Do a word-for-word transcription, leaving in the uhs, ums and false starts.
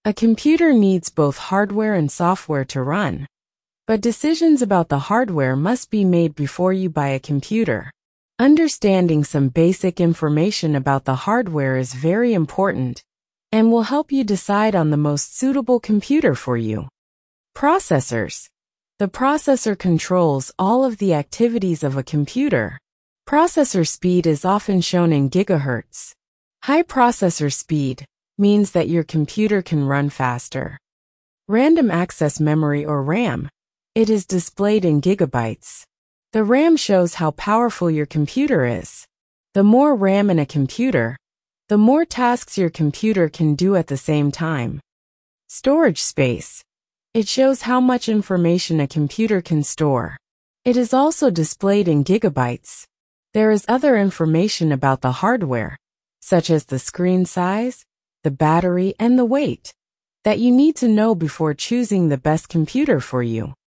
A computer needs both hardware and software to run, but decisions about the hardware must be made before you buy a computer. Understanding some basic information about the hardware is very important and will help you decide on the most suitable computer for you. Processors. The processor controls all of the activities of a computer. Processor speed is often shown in gigahertz. High processor speed means that your computer can run faster. Random access memory or RAM. It is displayed in gigabytes. The RAM shows how powerful your computer is. The more RAM in a computer, the more tasks your computer can do at the same time. Storage space. It shows how much information a computer can store. It is also displayed in gigabytes. There is other information about the hardware, such as the screen size, the battery, and the weight, that you need to know before choosing the best computer for you.